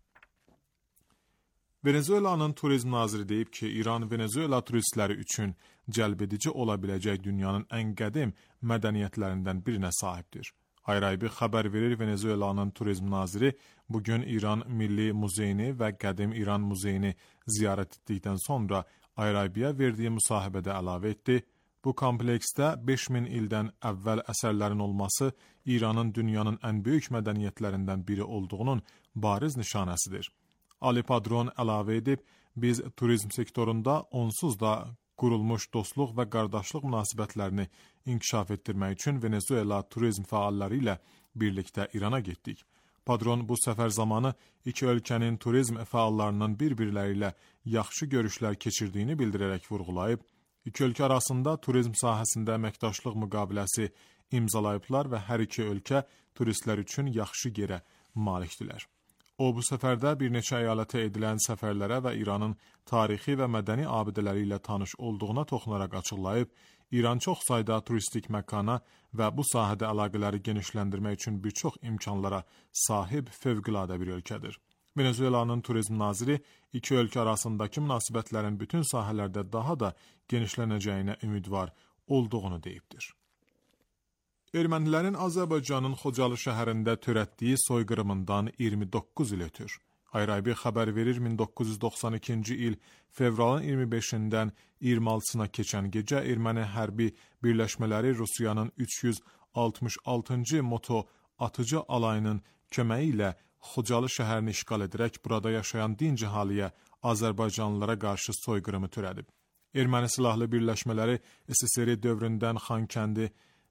Venezuelanın turizm naziri deyib ki, İran Venezuela turistləri üçün cəlbedici ola biləcək dünyanın ən qədim mədəniyyətlərindən birinə sahibdir. Ayraybi xəbər verir, Venezuelanın turizm naziri bugün İran Milli Muzeyini və Qədim İran Muzeyini ziyarət etdikdən sonra Ayraybiyə verdiyi müsahibədə əlavə etdi. Bu kompleksdə 5000 ildən əvvəl əsərlərin olması İranın dünyanın ən böyük mədəniyyətlərindən biri olduğunun bariz nişanəsidir. Ali Padron əlavə edib, biz turizm sektorunda onsuz da qurulmuş dostluq və qardaşlıq münasibətlərini inkişaf etdirmək üçün Venezuela turizm fəalları ilə birlikdə İrana getdik. Padron bu səfər zamanı iki ölkənin turizm fəallarının bir-birləri ilə yaxşı görüşlər keçirdiyini bildirərək vurğulayıb, iki ölkə arasında turizm sahəsində əməkdaşlıq müqaviləsi imzalayıblar və hər iki ölkə turistlər üçün yaxşı yerə malikdirlər. O, bu səfərdə bir neçə əyalətə edilən səfərlərə və İranın tarixi və mədəni abidələri ilə tanış olduğuna toxunaraq açıqlayıb, İran çox sayda turistik məkana və bu sahədə əlaqələri genişləndirmək üçün bir çox imkanlara sahib fövqəladə bir ölkədir. Venezuelanın turizm naziri iki ölkə arasındakı münasibətlərin bütün sahələrdə daha da genişlənəcəyinə ümidvar olduğunu deyibdir. Ermənilərin Azərbaycanın Xocalı şəhərində törətdiyi soyqırımından 29 il ötür. Ayraybi xəbər verir, 1992-ci il fevralın 25-dən 26-sına keçən gecə erməni hərbi birləşmələri Rusiyanın 366-cı moto atıcı alayının köməyi ilə Xocalı şəhərini işğal edərək burada yaşayan dinc əhaliyə Azərbaycanlılara qarşı soyqırımı törədib. Erməni silahlı birləşmələri SSR dövründən Xankəndi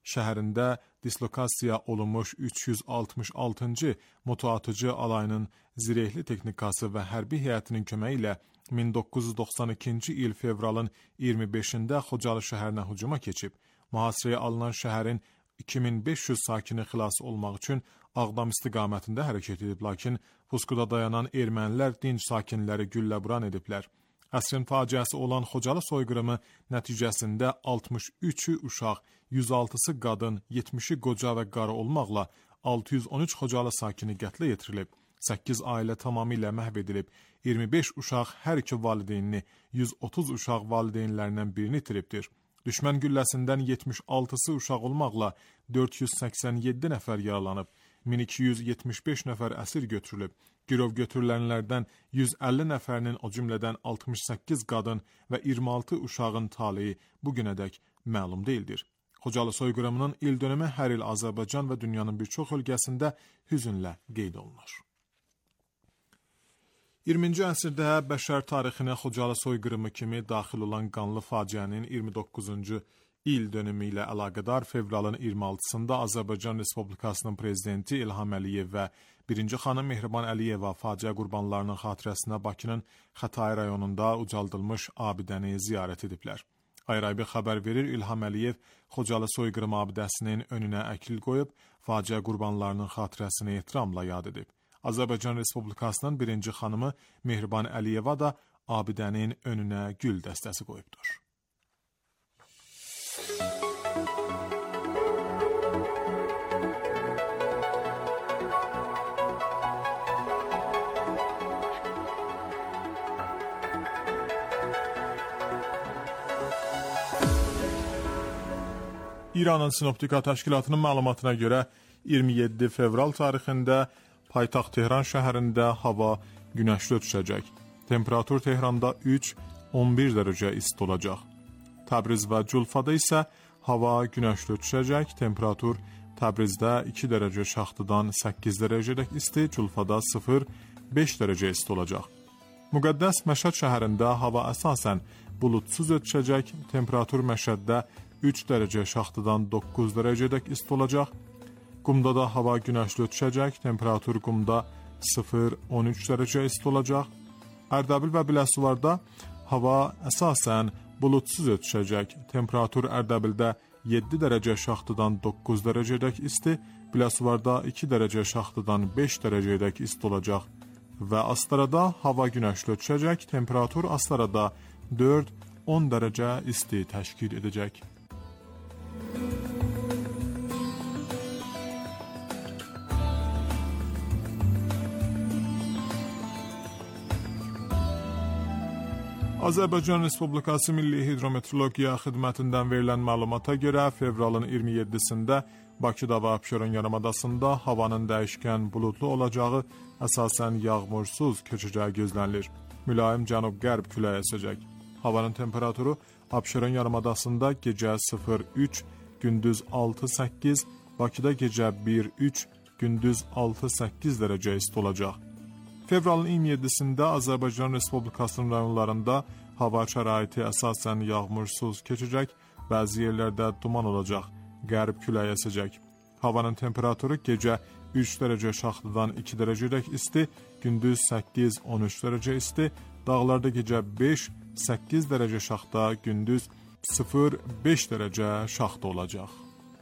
şəhərində dislokasiya olunmuş 366-cı motoatıcı alayının zirehli texnikası və hərbi heyətinin köməyi ilə 1992-ci il fevralın 25-də Xocalı şəhərinə hücuma keçib. Mühasirəyə alınan şəhərin 2500 sakini xilas olmaq üçün Ağdam istiqamətində hərəkət edib, lakin puskuda dayanan ermənilər dinc sakinləri gülləburan ediblər. Əsrin faciəsi olan Xocalı soyqırımı nəticəsində 63-ü uşaq, 106-sı qadın, 70-i qoca və qarı olmaqla 613 Xocalı sakini qətlə yetirilib. 8 ailə tamamilə məhv edilib, 25 uşaq hər iki valideynini, 130 uşaq valideynlərindən birini itiribdir. Düşmən gülləsindən 76-sı uşaq olmaqla 487 nəfər yaralanıb, 1275 nəfər əsir götürülüb. Girov götürülənlərdən 150 nəfərinin, o cümlədən 68 qadın və 26 uşağın taleyi bugünədək məlum deyildir. Xocalı soyqırımının il dönümü hər il Azərbaycan və dünyanın bir çox ölkəsində hüzünlə qeyd olunur. 20-ci əsrdə bəşər tarixinə Xocalı soyqırımı kimi daxil olan qanlı faciənin 29-cu il dönümü ilə əlaqədar fevralın 26-sında Azərbaycan Respublikasının prezidenti İlham Əliyev və birinci xanım Mehriban Əliyeva faciə qurbanlarının xatirəsinə Bakının Xətai rayonunda ucaldılmış abidəni ziyarət ediblər. Ayrı-ayrı xəbər verir, İlham Əliyev Xocalı soyqırım abidəsinin önünə əklil qoyub, faciə qurbanlarının xatirəsini ehtiramla yad edib. Azərbaycan Respublikasının birinci xanımı Mehriban Əliyeva da abidənin önünə gül dəstəsi qoyubdur. İranın Sinoptika Təşkilatının məlumatına görə 27 fevral tarixində paytaxt Tehran şəhərində hava günəşli düşəcək. Temperatur Tehranda 3-11 dərəcə isti olacaq. Təbriz və Culfada isə hava günəşli düşəcək. Temperatur Təbrizdə 2 dərəcə şaxtıdan 8 dərəcədək isti, Culfada 0-5 dərəcə isti olacaq. Müqəddəs Məşəd şəhərində hava əsasən bulutsuz ötüşəcək. Temperatur Məşəddə 3 dərəcə şaxtıdan 9 dərəcədək isti olacaq. Qumda da hava günəşli ötüşəcək. Temperatur Qumda 0-13 dərəcə isti olacaq. Ərdəbil və Biləsuvarda hava əsasən bulutsuz ötüşəcək. Temperatur Ərdəbildə 7 dərəcə şaxtıdan 9 dərəcədək isti, Biləsuvarda 2 dərəcə şaxtıdan 5 dərəcədək isti olacaq. Və Astarada hava günəşli ötüşəcək. Temperatur Astarada 4-10 dərəcə isti təşkil edəcək. Azərbaycan Respublikası Milli Hidrometeorologiya Xidmətindən verilən məlumata görə fevralın 27-sində Bakıda və Abşeron yarımadasında havanın dəyişkən buludlu olacağı, əsasən yağmursuz keçəcəyi gözlənilir. Mülayim cənub-qərb küləyi əsəcək. Havanın temperaturu Abşeron yarımadasında gecə 0-3, gündüz 6-8, Bakıda gecə 1-3, gündüz 6-8 dərəcə isti olacaq. Fevralın 27-sində Azərbaycan Respublikasının rayonlarında hava şəraiti əsasən yağmursuz keçəcək, bəzi yerlərdə duman olacaq, qərb küləyi əsəcək. Havanın temperaturu gecə 3 dərəcə şaxtıdan 2 dərəcədək isti, gündüz 8-13 dərəcə isti, dağlarda gecə 5-8 dərəcə şaxta, gündüz 0-5 dərəcə şaxta olacaq.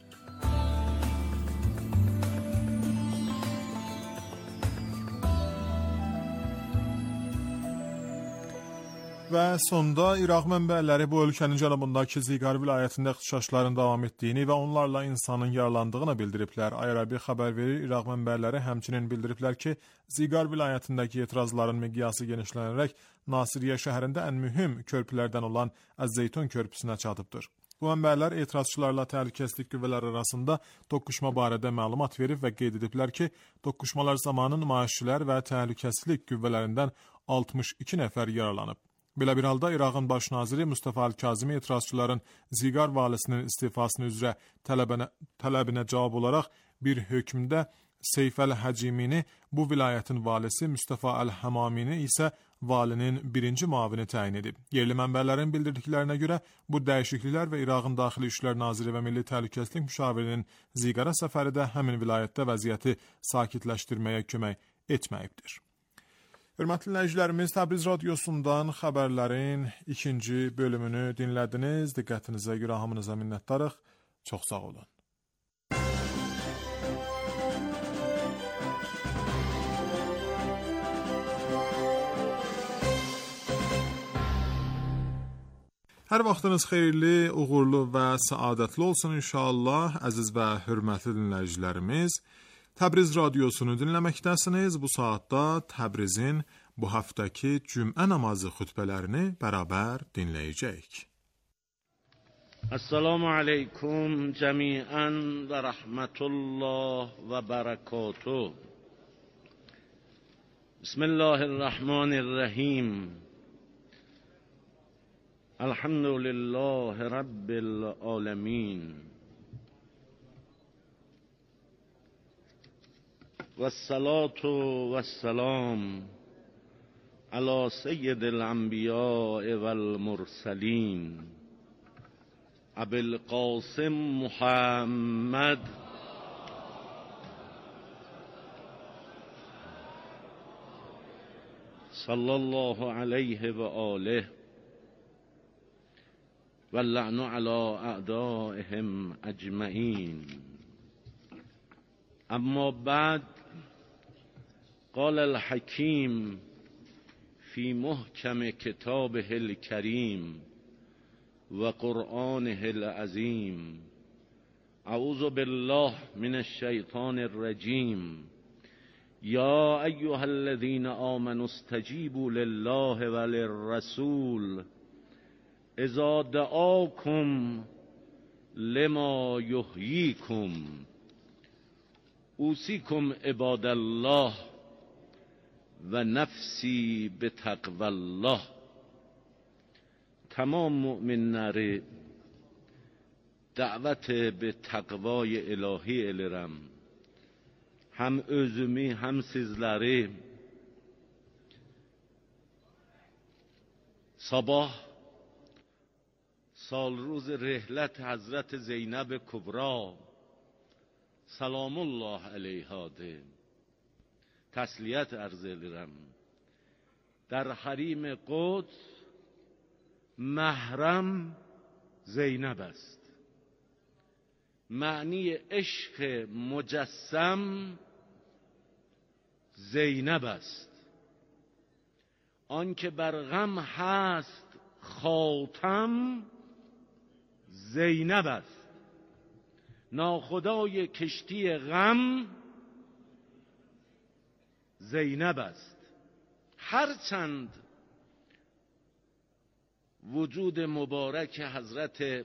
Və sonda İraq mənbələri bu ölkənin cənubundakı Ziqar vilayətində ixtişaşların davam etdiyini və onlarla insanın yaralandığını bildiriblər. Ayrabi xəbər verir, İraq mənbələri həmçinin bildiriblər ki, Ziqar vilayətindəki etirazların miqyası genişlənərək Nasiriyə şəhərində ən mühüm körpülərdən olan Əz-Zeytun körpüsünə çatıbdır. Bu mənbələr etirazçılarla təhlükəsizlik qüvvələri arasında toqquşma barədə məlumat verib və qeyd ediblər ki, toqquşmalar zamanı nümayişçilər və təhlükəsizlik qüvvələrindən 62 nəfər yaralanıb. Belə bir halda İraqın baş naziri Mustafa Əl-Kazimi etirazçıların Ziqar valisinin istifasını üzrə tələbinə cavab olaraq bir hökmdə Seyf Əl-Həcimini, bu vilayətin valisi Mustafa Əl-Həmamini isə valinin birinci müavini təyin edib. Yerli mənbələrin bildirdiklərinə görə bu dəyişikliklər və İraqın Daxili İşlər Naziri və Milli Təhlükəsizlik Müşavirinin Ziqara səfəri də həmin vilayətdə vəziyyəti sakitləşdirməyə kömək etməyibdir. Hörmətli dinləyicilərimiz, Təbriz radiosundan xəbərlərin ikinci bölümünü dinlədiniz. Diqqətinizə görə hamınıza minnətdarıq. Çox sağ olun. Hər vaxtınız xeyirli, uğurlu və səadətli olsun inşallah, əziz və hörmətli dinləyicilərimiz. Təbriz radiosunu dinləməkdəsiniz. Bu saatda Təbrizin bu həftəki cümə namazı xutbələrini bərabər dinləyəcəyik. Assalamu aleykum cəmiən və rəhmətullah və bərəkatuh. Bismillahirrahmanirrahim. Elhamdülillahi Rabbil alemin. والصلاة والسلام على سيد الأنبياء والمرسلين أبي القاسم محمد صلى الله عليه وآله واللعن على أعدائهم أجمعين. أما بعد، قال الحكيم في محكم كتابه الكريم وقرآنه العظيم: أعوذ بالله من الشيطان الرجيم. يا أيها الذين آمنوا استجيبوا لله وللرسول إذا دعاكم لما يحييكم. أوصيكم عباد الله و نفسی به تقوی الله. تمام müminleri davet به تقوای الهی elirim. Hem özümü hem sizleri sabah سال روز رحلت حضرت زینب کبرا سلام الله علیها ده تسلیت عرض الیرم. در حریم قدس محرم زینب است. معنی عشق مجسم زینب است. آن که بر غم هست خاتم زینب است. ناخدای کشتی غم زینب است. هرچند وجود مبارک حضرت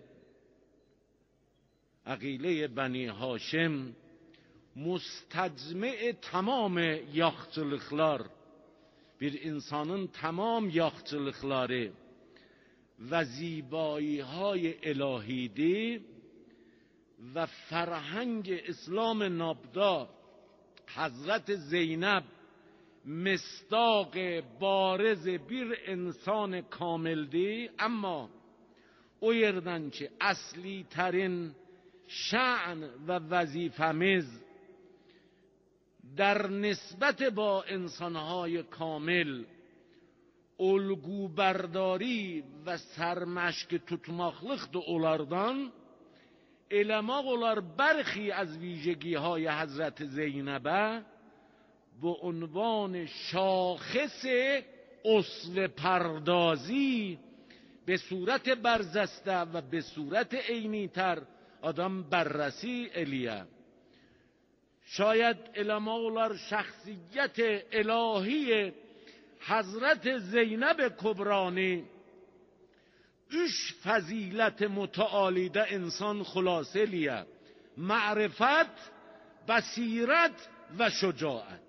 عقیله بنی هاشم müstecmi tamam yaxçılıqlar, bir insanın tamam yaxçılıqları ve زیبایی‌های الهی‌dir و فرهنگ اسلام نابدا حضرت زینب مصداق بارز bir انسان کاملdir. اما o yerden ki اصلی ترین شأن و وظیفه‌میز در نسبت با انسانهای کامل الگو برداری و سرمشق tutmaqlıqdır onlardan. Eləmək olar برخی از ویژگی های حضرت زینبه به عنوان شاخص اسوه پردازی به صورت برجسته و به صورت عینی تر آدم بررسی الیه. شاید علما اولار شخصیت الهی حضرت زینب کبرانی üç فضیلت متعالیده انسان خلاصه لیه: معرفت، بصیرت و شجاعت.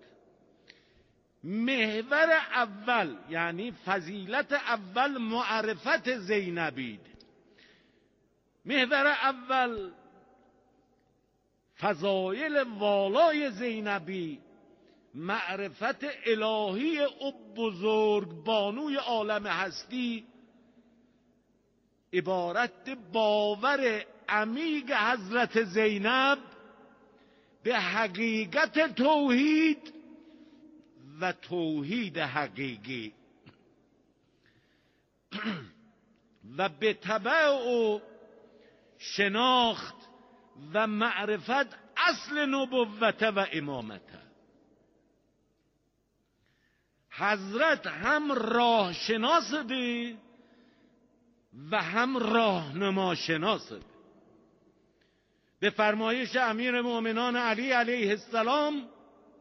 محور اول یعنی فضیلت اول معرفت زینبید. محور اول فضایل والای زینبی معرفت الهی او بزرگ بانوی عالم هستی عبارت باور عمیق حضرت زینب به حقیقت توحید و توحید حقیقی و به تبع او شناخت و معرفت اصل نبوت و امامت. حضرت هم راه شناس دی و هم راهنما شناس دی. به فرمایش امیر مؤمنان علی علیه السلام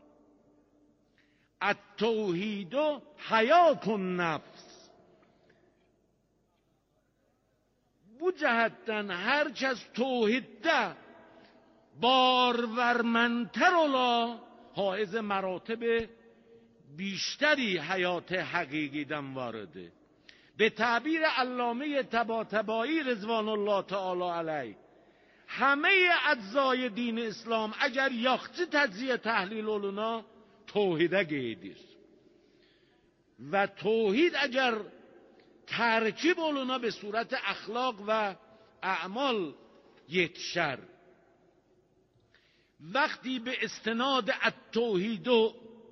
التوحید حیات النفس، bu cəhətdən hər kəs توحیدdə بارورمندتر ola حائز مراتب بیشتری حیات حقیقیدن وارده. به تعبیر علامه طباطبایی رضوان الله تعالی علیه همه اجزای دین اسلام اگر yaxşı تجزیه تحلیل oluna توحیده gedir و توحید اگر ترکیب oluna به صورت اخلاق و اعمال یتشر. وقتی به استناد التوحید و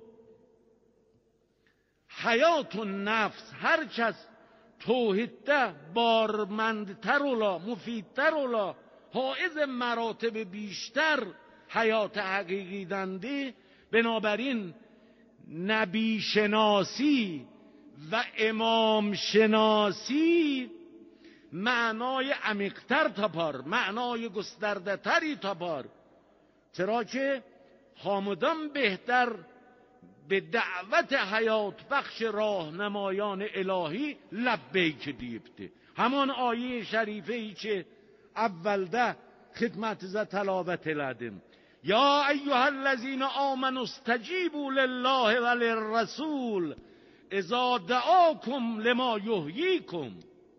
حیات النفس هر کس توحیده بارمندتر ola مفیدتر ola حائز مراتب بیشتر حیات حقیقی دنده، بنابراین نبی شناسی و امام شناسی معنای عمیق‌تر تابار، معنای گسترده تری تابار، چرا که حامدان بهتر به دعوت حیات بخش راهنمایان الهی لبیک دیبده. همان آیه شریفه ای که اولده خدمت ز تلاوت لدم یا ایها الذین آمنوا استجیبوا لله و للرسول اذا دعاکم لما یحییکم.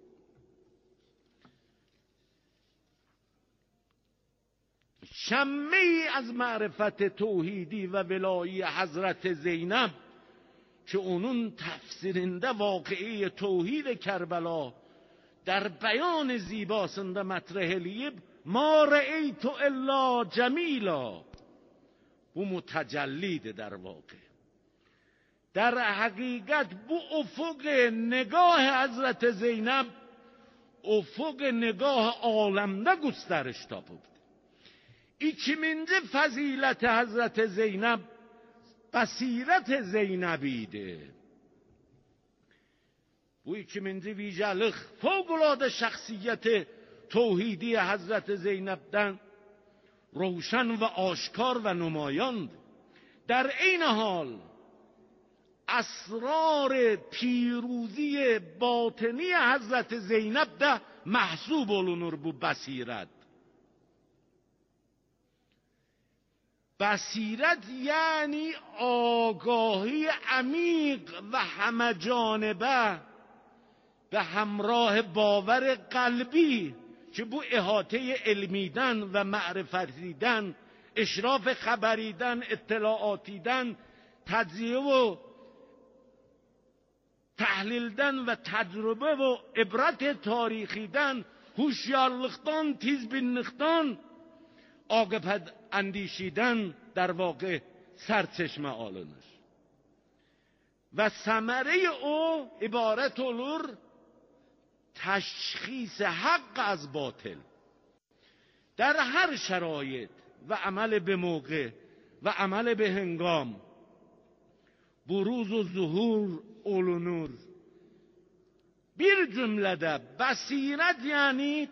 شمه‌ای از معرفت توحیدی و ولایی حضرت زینب که اونون تفسیرنده واقعی توحید کربلا در بیان زیباسنده مطرح لیب ما رأیت الا جمیلا، او متجلیده در واقع. در حقیقت bu افق نگاه حضرت زینب افق نگاه عالمده گسترش تابد. İkinci fazilet Hazreti Zeynep basiret Zeynep'iydi. Bu ikinci vicalik fevkalade şahsiyet توحیدی حضرت زینب'den روشن و آشکار و نمایاند. در این حال اسرار پیروزی باطنی حضرت زینب ده محسوب olunur bu basiret. بصیرت یعنی آگاهی عمیق و همه جانبه به همراه باور قلبی که بو احاطه علمیدن و معرفتیدن، اشراف خبریدن، اطلاعاتیدن، تجزیه و تحلیلدن و تجربه و عبرت تاریخیدن، هوشیارlıktan، تیزبینliktan عاقبت اندیشیدن در واقع سرچشمه alınır. و ثمره او عبارت olur تشخیص حق از باطل در هر شرایط و عمل به موقع و عمل به هنگام بروز و ظهور olunur. Bir cümlede basiret yani